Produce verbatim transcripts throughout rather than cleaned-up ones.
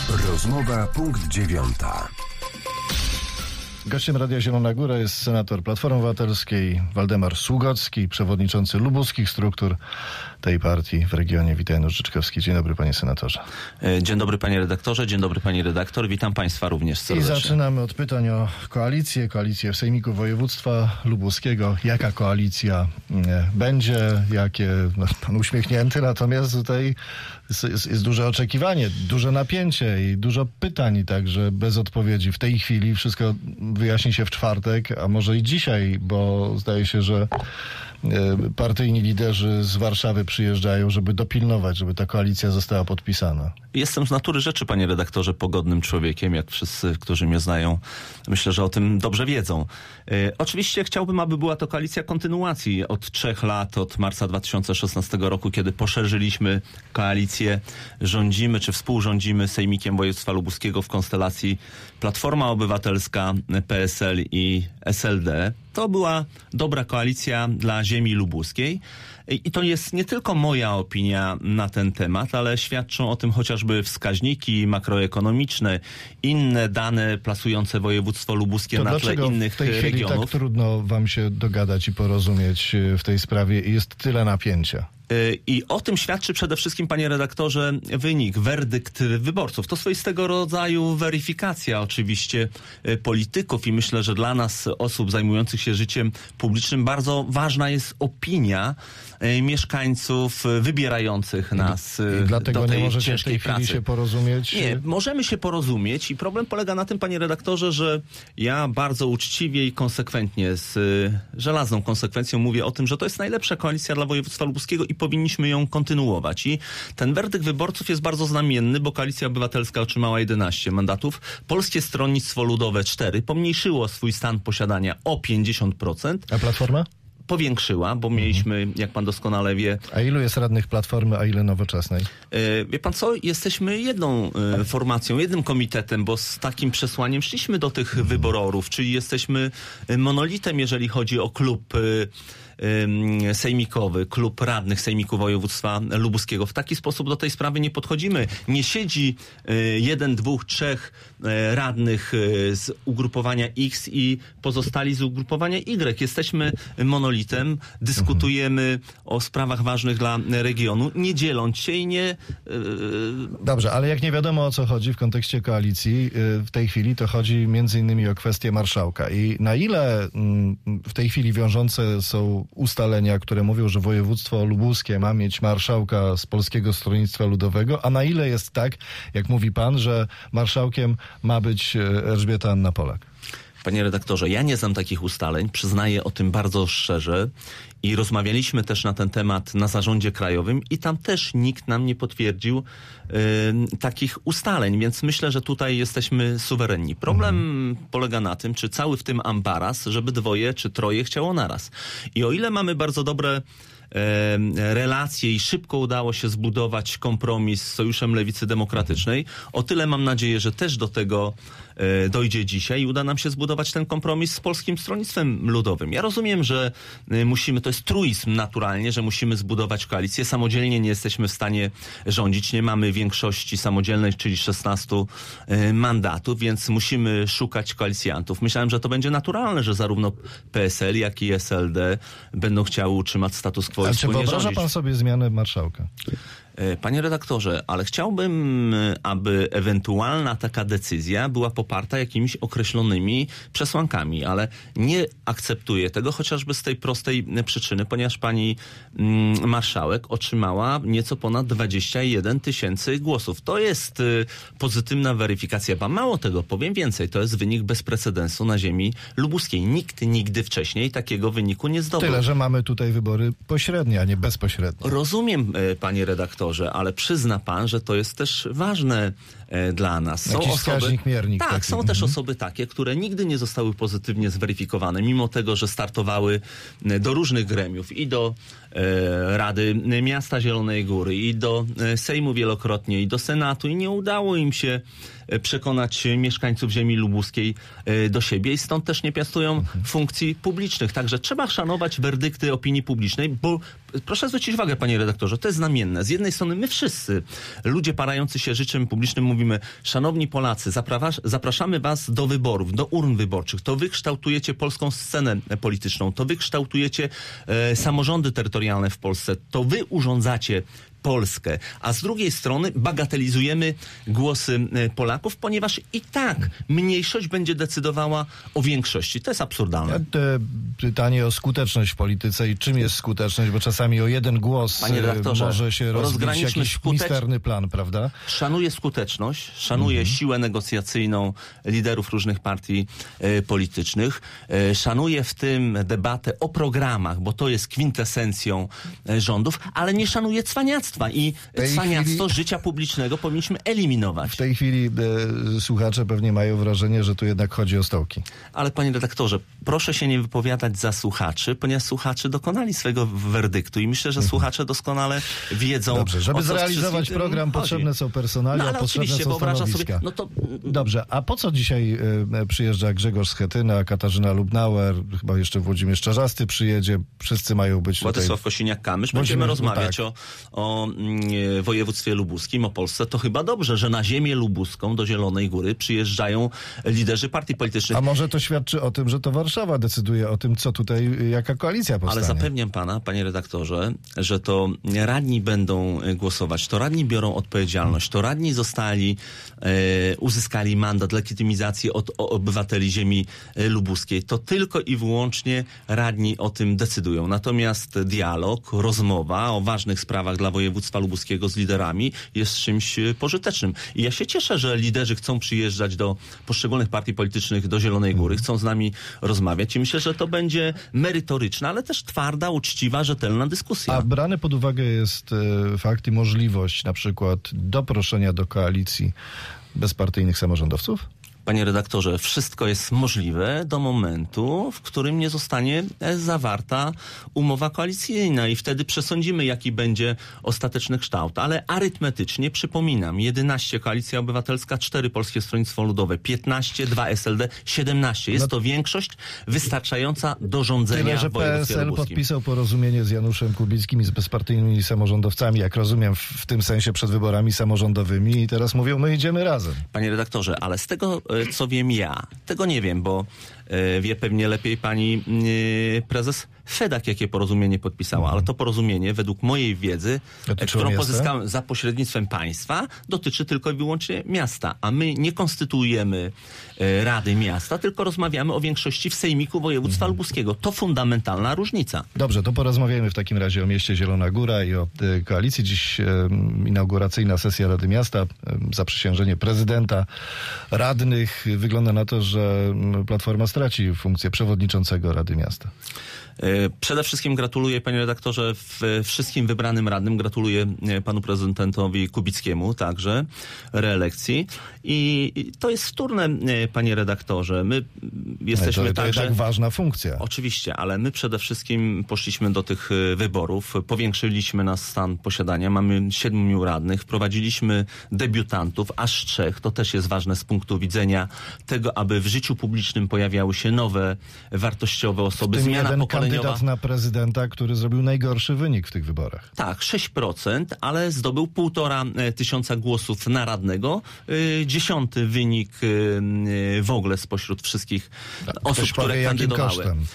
Rozmowa punkt dziewiąta. Gościem Radia Zielona Góra jest senator Platformy Obywatelskiej Waldemar Sługocki, przewodniczący lubuskich struktur tej partii w regionie. Witam, Janusz Życzkowski. Dzień dobry, panie senatorze. Dzień dobry, panie redaktorze. Dzień dobry, pani redaktor. Witam państwa również serdecznie. I zaczynamy od pytań o koalicję. Koalicję w Sejmiku Województwa Lubuskiego. Jaka koalicja nie, będzie? Jakie? No, pan uśmiechnięty, natomiast tutaj jest, jest, jest duże oczekiwanie, duże napięcie i dużo pytań, także bez odpowiedzi. W tej chwili wszystko wyjaśni się w czwartek, a może i dzisiaj, bo zdaje się, że partyjni liderzy z Warszawy przyjeżdżają, żeby dopilnować, żeby ta koalicja została podpisana. Jestem z natury rzeczy, panie redaktorze, pogodnym człowiekiem, jak wszyscy, którzy mnie znają. Myślę, że o tym dobrze wiedzą. E, oczywiście chciałbym, aby była to koalicja kontynuacji od trzech lat, od marca dwa tysiące szesnastego roku, kiedy poszerzyliśmy koalicję, rządzimy czy współrządzimy Sejmikiem Województwa Lubuskiego w konstelacji Platforma Obywatelska, P S L i S L D. To była dobra koalicja dla ziemi lubuskiej. I to jest nie tylko moja opinia na ten temat, ale świadczą o tym chociażby wskaźniki makroekonomiczne, inne dane plasujące województwo lubuskie to na tle innych w tej chwili regionów. Tak trudno wam się dogadać i porozumieć w tej sprawie i jest tyle napięcia? I o tym świadczy przede wszystkim, panie redaktorze, wynik, werdykt wyborców. To swoistego rodzaju weryfikacja oczywiście polityków i myślę, że dla nas, osób zajmujących się życiem publicznym, bardzo ważna jest opinia mieszkańców wybierających nas I dlatego do tej nie możecie ciężkiej w tej chwili pracy. się porozumieć? Nie, możemy się porozumieć i problem polega na tym, panie redaktorze, że ja bardzo uczciwie i konsekwentnie, z żelazną konsekwencją mówię o tym, że to jest najlepsza koalicja dla województwa lubuskiego i powinniśmy ją kontynuować. I ten werdykt wyborców jest bardzo znamienny, bo Koalicja Obywatelska otrzymała jedenaście mandatów, Polskie Stronnictwo Ludowe cztery, pomniejszyło swój stan posiadania o pięćdziesiąt procent. A Platforma? Powiększyła, bo mieliśmy, jak pan doskonale wie... A ilu jest radnych Platformy, a ile Nowoczesnej? Yy, wie pan co? Jesteśmy jedną yy, formacją, jednym komitetem, bo z takim przesłaniem szliśmy do tych mhm. wyborów, czyli jesteśmy monolitem, jeżeli chodzi o klub yy, sejmikowy, klub radnych Sejmiku Województwa Lubuskiego. W taki sposób do tej sprawy nie podchodzimy. Nie siedzi jeden, dwóch, trzech radnych z ugrupowania X i pozostali z ugrupowania Y. Jesteśmy monolitem, dyskutujemy mhm. o sprawach ważnych dla regionu, nie dzieląc się i nie... Dobrze, ale jak nie wiadomo, o co chodzi w kontekście koalicji w tej chwili, to chodzi między innymi o kwestię marszałka. I na ile w tej chwili wiążące są ustalenia, które mówią, że województwo lubuskie ma mieć marszałka z Polskiego Stronnictwa Ludowego, a na ile jest tak, jak mówi pan, że marszałkiem ma być Elżbieta Anna Polak? Panie redaktorze, ja nie znam takich ustaleń, przyznaję o tym bardzo szczerze i rozmawialiśmy też na ten temat na zarządzie krajowym i tam też nikt nam nie potwierdził y, takich ustaleń, więc myślę, że tutaj jesteśmy suwerenni. Problem mhm. polega na tym, czy cały w tym ambaras, żeby dwoje czy troje chciało naraz. I o ile mamy bardzo dobre relacje i szybko udało się zbudować kompromis z Sojuszem Lewicy Demokratycznej, o tyle mam nadzieję, że też do tego dojdzie dzisiaj i uda nam się zbudować ten kompromis z Polskim Stronnictwem Ludowym. Ja rozumiem, że musimy, to jest truizm naturalnie, że musimy zbudować koalicję. Samodzielnie nie jesteśmy w stanie rządzić, nie mamy większości samodzielnej, czyli szesnastu mandatów, więc musimy szukać koalicjantów. Myślałem, że to będzie naturalne, że zarówno P S L, jak i S L D będą chciały utrzymać status quo. Ale czy wyobraża pan sobie zmianę marszałka? Panie redaktorze, ale chciałbym, aby ewentualna taka decyzja była poparta jakimiś określonymi przesłankami, ale nie akceptuję tego chociażby z tej prostej przyczyny, ponieważ pani mm, marszałek otrzymała nieco ponad dwadzieścia jeden tysięcy głosów. To jest y, pozytywna weryfikacja, ba mało tego, powiem więcej, to jest wynik bez precedensu na ziemi lubuskiej. Nikt nigdy wcześniej takiego wyniku nie zdobył. Tyle, że mamy tutaj wybory pośrednie, a nie bezpośrednie. Rozumiem, panie redaktorze, ale przyzna pan, że to jest też ważne e, dla nas. Są Jakiś osoby, wskaźnik, miernik. Tak, taki. są Mhm. też osoby takie, które nigdy nie zostały pozytywnie zweryfikowane, mimo tego, że startowały do różnych gremiów i do e, Rady Miasta Zielonej Góry, i do e, Sejmu wielokrotnie, i do Senatu, i nie udało im się przekonać mieszkańców ziemi lubuskiej do siebie i stąd też nie piastują mhm. funkcji publicznych. Także trzeba szanować werdykty opinii publicznej, bo proszę zwrócić uwagę, panie redaktorze, to jest znamienne. Z jednej strony my wszyscy, ludzie parający się życzem publicznym, mówimy: szanowni Polacy, zapraszamy was do wyborów, do urn wyborczych. To wy kształtujecie polską scenę polityczną, to wy kształtujecie e, samorządy terytorialne w Polsce, to wy urządzacie Polskę, a z drugiej strony bagatelizujemy głosy Polaków, ponieważ i tak mniejszość będzie decydowała o większości. To jest absurdalne. Pytanie o skuteczność w polityce i czym jest skuteczność, bo czasami o jeden głos może się rozbić jakiś skutecz... misterny plan, prawda? Szanuję skuteczność, szanuję mhm. siłę negocjacyjną liderów różnych partii e, politycznych, e, szanuję w tym debatę o programach, bo to jest kwintesencją e, rządów, ale nie szanuję cwaniactwa. I cwaniactwo chwili... życia publicznego powinniśmy eliminować. W tej chwili e, słuchacze pewnie mają wrażenie, że tu jednak chodzi o stołki. Ale panie redaktorze, proszę się nie wypowiadać za słuchaczy, ponieważ słuchacze dokonali swego werdyktu i myślę, że mhm. słuchacze doskonale wiedzą. Dobrze, żeby zrealizować program chodzi. Potrzebne są personalia, no, ale potrzebne są stanowiska. Sobie, no to... Dobrze, a po co dzisiaj e, przyjeżdża Grzegorz Schetyna, Katarzyna Lubnauer, chyba jeszcze Włodzimierz Czarzasty przyjedzie, wszyscy mają być Władysław tutaj... Kosiniak-Kamysz. Będziemy rozmawiać tak. o, o województwie lubuskim, o Polsce. To chyba dobrze, że na ziemię lubuską, do Zielonej Góry przyjeżdżają liderzy partii politycznych. A może to świadczy o tym, że to Warszawa decyduje o tym, co tutaj, jaka koalicja powstanie. Ale zapewniam pana, panie redaktorze, że to radni będą głosować, to radni biorą odpowiedzialność, to radni zostali, e, uzyskali mandat, legitymizację od obywateli ziemi lubuskiej. To tylko i wyłącznie radni o tym decydują. Natomiast dialog, rozmowa o ważnych sprawach dla województwa lubuskiego z liderami jest czymś pożytecznym. I ja się cieszę, że liderzy chcą przyjeżdżać do poszczególnych partii politycznych do Zielonej Góry, chcą z nami rozmawiać i myślę, że to będzie merytoryczna, ale też twarda, uczciwa, rzetelna dyskusja. A brany pod uwagę jest e, fakt i możliwość na przykład doproszenia do koalicji bezpartyjnych samorządowców? Panie redaktorze, wszystko jest możliwe do momentu, w którym nie zostanie zawarta umowa koalicyjna i wtedy przesądzimy, jaki będzie ostateczny kształt. Ale arytmetycznie przypominam, jedenaście Koalicja Obywatelska, cztery Polskie Stronnictwo Ludowe, piętnaście, dwa S L D, siedemnaście. Jest no, to większość wystarczająca do rządzenia tyle, że w województwie P S L lubuskim. Podpisał porozumienie z Januszem Kubickim i z bezpartyjnymi samorządowcami, jak rozumiem, w, w tym sensie przed wyborami samorządowymi i teraz mówią, my idziemy razem. Panie redaktorze, ale z tego co wiem ja. Tego nie wiem, bo e, wie pewnie lepiej pani e, prezes Fedak, jakie porozumienie podpisała, ale to porozumienie według mojej wiedzy, Dotyczyło którą miasta? pozyskałem za pośrednictwem państwa, dotyczy tylko i wyłącznie miasta, a my nie konstytuujemy e, Rady Miasta, tylko rozmawiamy o większości w Sejmiku Województwa mhm. Lubuskiego. To fundamentalna różnica. Dobrze, to porozmawiamy w takim razie o mieście Zielona Góra i o e, koalicji. Dziś e, inauguracyjna sesja Rady Miasta, e, zaprzysiężenie prezydenta, radnych. Wygląda na to, że Platforma straci funkcję przewodniczącego Rady Miasta. Przede wszystkim gratuluję, panie redaktorze, wszystkim wybranym radnym. Gratuluję panu prezydentowi Kubickiemu także reelekcji. I to jest wtórne, panie redaktorze. My jesteśmy to, to także... jednak ważna funkcja. Oczywiście, ale my przede wszystkim poszliśmy do tych wyborów, powiększyliśmy nasz stan posiadania. Mamy siedmiu radnych, wprowadziliśmy debiutantów, aż trzech. To też jest ważne z punktu widzenia tego, aby w życiu publicznym pojawiały się nowe, wartościowe osoby. Zmiana pokoleniowa. Kandydat na prezydenta, który zrobił najgorszy wynik w tych wyborach. Tak, sześć procent, ale zdobył półtora tysiąca głosów na radnego. Dziesiąty wynik w ogóle spośród wszystkich tak, osób, które powie, kandydowały. Jakim kosztem?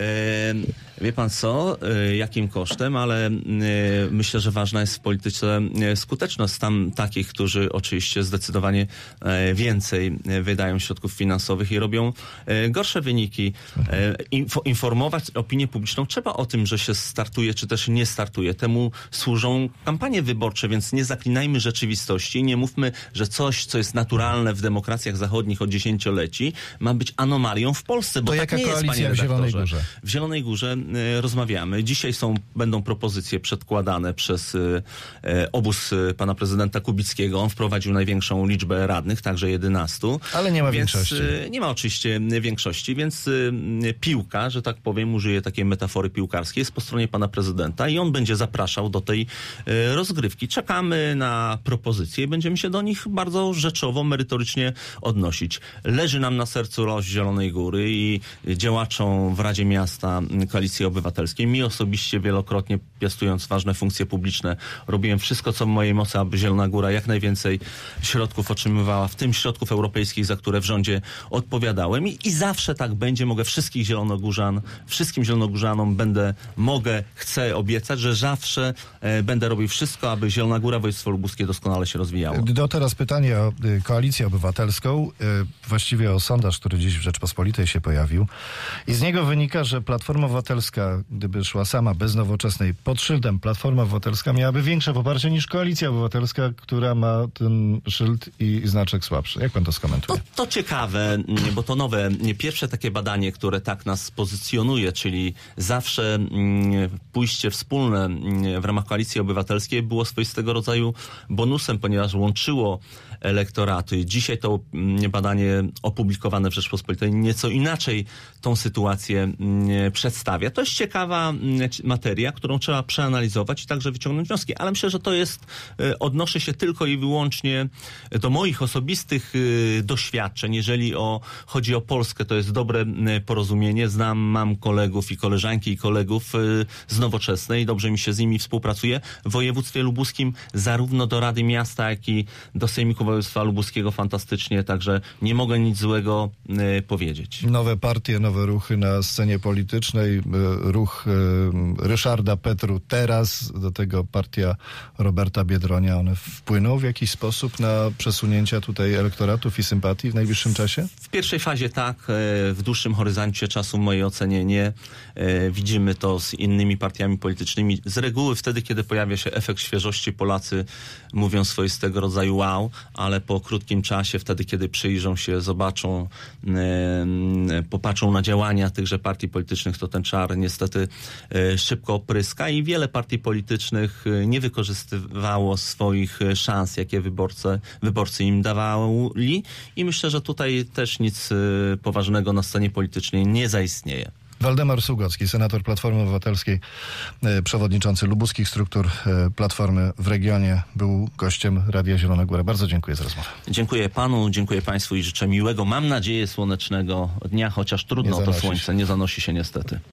Wie pan co, jakim kosztem, ale myślę, że ważna jest w polityce skuteczność. Tam takich, którzy oczywiście zdecydowanie więcej wydają środków finansowych i robią gorsze wyniki. Info, informować opinię publiczną trzeba o tym, że się startuje, czy też nie startuje. Temu służą kampanie wyborcze, więc nie zaklinajmy rzeczywistości i nie mówmy, że coś, co jest naturalne w demokracjach zachodnich od dziesięcioleci, ma być anomalią w Polsce, bo to tak jaka nie jest, panie koalicja w Zielonej redaktorze. Górze? W Zielonej Górze e, rozmawiamy. Dzisiaj są, będą propozycje przedkładane przez e, obóz e, pana prezydenta Kubickiego. On wprowadził największą liczbę radnych, także jedenastu. Ale nie ma więc, większości. E, nie ma oczywiście większości, więc e, piłka, że tak powiem, użyję takiej metafory piłkarskiej, jest po stronie pana prezydenta i on będzie zapraszał do tej e, rozgrywki. Czekamy na propozycje i będziemy się do nich bardzo rzeczowo, merytorycznie odnosić. Leży nam na sercu los Zielonej Góry i działaczom w Radzie Miasta Koalicji Obywatelskiej. Mi osobiście wielokrotnie, piastując ważne funkcje publiczne, robiłem wszystko, co w mojej mocy, aby Zielona Góra jak najwięcej środków otrzymywała, w tym środków europejskich, za które w rządzie odpowiadałem. I, i zawsze tak będzie. Mogę wszystkich zielonogórzan, wszystkim zielonogórzanom będę, mogę, chcę obiecać, że zawsze e, będę robił wszystko, aby Zielona Góra, województwo lubuskie doskonale się rozwijało. Do teraz pytanie o y, Koalicję Obywatelską, y, właściwie o sondaż, który dziś w Rzeczpospolitej się pojawił. I z niego wynika, że Platforma Obywatelska, gdyby szła sama, bez Nowoczesnej, pod szyldem Platforma Obywatelska, miałaby większe poparcie niż Koalicja Obywatelska, która ma ten szyld i znaczek słabszy. Jak pan to skomentuje? To, to ciekawe, bo to nowe, pierwsze takie badanie, które tak nas pozycjonuje, czyli zawsze pójście wspólne w ramach Koalicji Obywatelskiej było swoistego rodzaju bonusem, ponieważ łączyło elektoraty. Dzisiaj to badanie opublikowane w Rzeczpospolitej nieco inaczej tą sytuację przedstawia. To jest ciekawa materia, którą trzeba przeanalizować i także wyciągnąć wnioski, ale myślę, że to jest, odnoszę się tylko i wyłącznie do moich osobistych doświadczeń. Jeżeli o, chodzi o Polskę, to jest dobre porozumienie. Znam, mam kolegów i koleżanki i kolegów z Nowoczesnej. Dobrze mi się z nimi współpracuje. W województwie lubuskim zarówno do Rady Miasta, jak i do Sejmiku Województwa Lubuskiego fantastycznie, także nie mogę nic złego y, powiedzieć. Nowe partie, nowe ruchy na scenie politycznej. Ruch y, Ryszarda Petru teraz, do tego partia Roberta Biedronia. One wpłyną w jakiś sposób na przesunięcia tutaj elektoratów i sympatii w najbliższym czasie? W pierwszej fazie tak, w dłuższym horyzoncie czasu w mojej ocenie nie. Widzimy to z innymi partiami politycznymi. Z reguły wtedy, kiedy pojawia się efekt świeżości, Polacy mówią swoistego rodzaju wow, ale po krótkim czasie, wtedy, kiedy przyjrzą się, zobaczą, popatrzą na działania tychże partii politycznych, to ten czar niestety szybko opryska i wiele partii politycznych nie wykorzystywało swoich szans, jakie wyborcy, wyborcy im dawali i myślę, że tutaj też nic poważnego na scenie politycznej nie zaistnieje. Waldemar Sługocki, senator Platformy Obywatelskiej, przewodniczący lubuskich struktur Platformy w regionie, był gościem Radia Zielona Góra. Bardzo dziękuję za rozmowę. Dziękuję panu, dziękuję państwu i życzę miłego, mam nadzieję, słonecznego dnia, chociaż trudno o to słońce, nie zanosi się niestety.